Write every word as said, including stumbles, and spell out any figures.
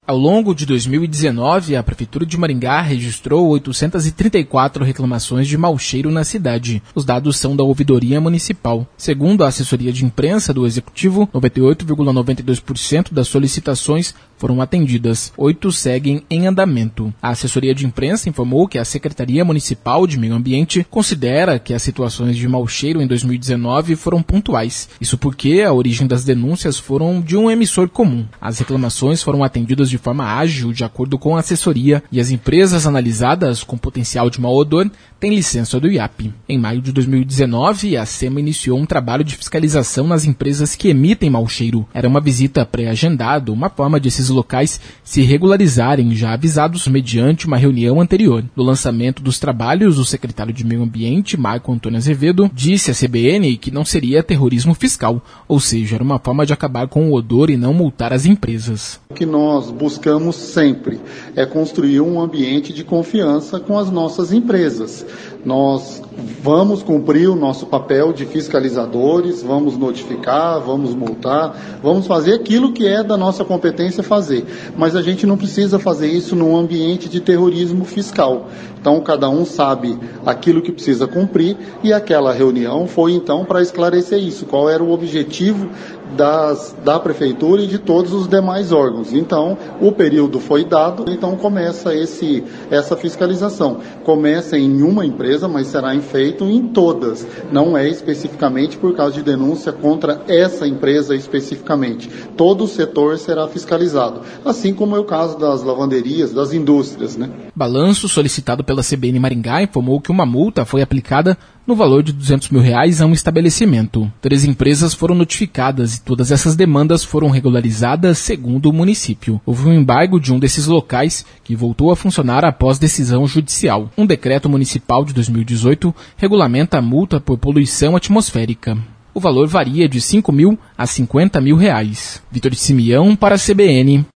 Ao longo de dois mil e dezenove, a Prefeitura de Maringá registrou oitocentas e trinta e quatro reclamações de mau cheiro na cidade. Os dados são da Ouvidoria Municipal. Segundo a assessoria de imprensa do Executivo, noventa e oito vírgula noventa e dois por cento das solicitações foram atendidas. Oito seguem em andamento. A assessoria de imprensa informou que a Secretaria Municipal de Meio Ambiente considera que as situações de mau cheiro em dois mil e dezenove foram pontuais. Isso porque a origem das denúncias foram de um emissor comum. As reclamações foram atendidas de de forma ágil, de acordo com a assessoria, e as empresas analisadas com potencial de mau odor têm licença do I A P. Em maio de dois mil e dezenove, a SEMA iniciou um trabalho de fiscalização nas empresas que emitem mau cheiro. Era uma visita pré-agendada, uma forma de esses locais se regularizarem já avisados mediante uma reunião anterior. No lançamento dos trabalhos, o secretário de Meio Ambiente, Marco Antônio Azevedo, disse à C B N que não seria terrorismo fiscal, ou seja, era uma forma de acabar com o odor e não multar as empresas. O que nós buscamos sempre é construir um ambiente de confiança com as nossas empresas. Nós vamos cumprir o nosso papel de fiscalizadores, vamos notificar, vamos multar, vamos fazer aquilo que é da nossa competência fazer. Mas a gente não precisa fazer isso num ambiente de terrorismo fiscal. Então, cada um sabe aquilo que precisa cumprir e aquela reunião foi, então, para esclarecer isso. Qual era o objetivo das, da Prefeitura e de todos os demais órgãos. Então, o período foi dado, então começa esse, essa fiscalização. Começa em uma empresa, mas será feito em todas. Não é especificamente por causa de denúncia contra essa empresa especificamente. Todo o setor será fiscalizado. Assim como é o caso das lavanderias, das indústrias, né? Balanço solicitado pela C B N Maringá informou que uma multa foi aplicada no valor de duzentos mil reais a um estabelecimento. Três empresas foram notificadas e todas essas demandas foram regularizadas segundo o município. Houve um embargo de um desses locais que voltou a funcionar após decisão judicial. Um decreto municipal de dois mil e dezoito regulamenta a multa por poluição atmosférica. O valor varia de cinco mil a cinquenta mil reais. Vitor Simeão para a C B N.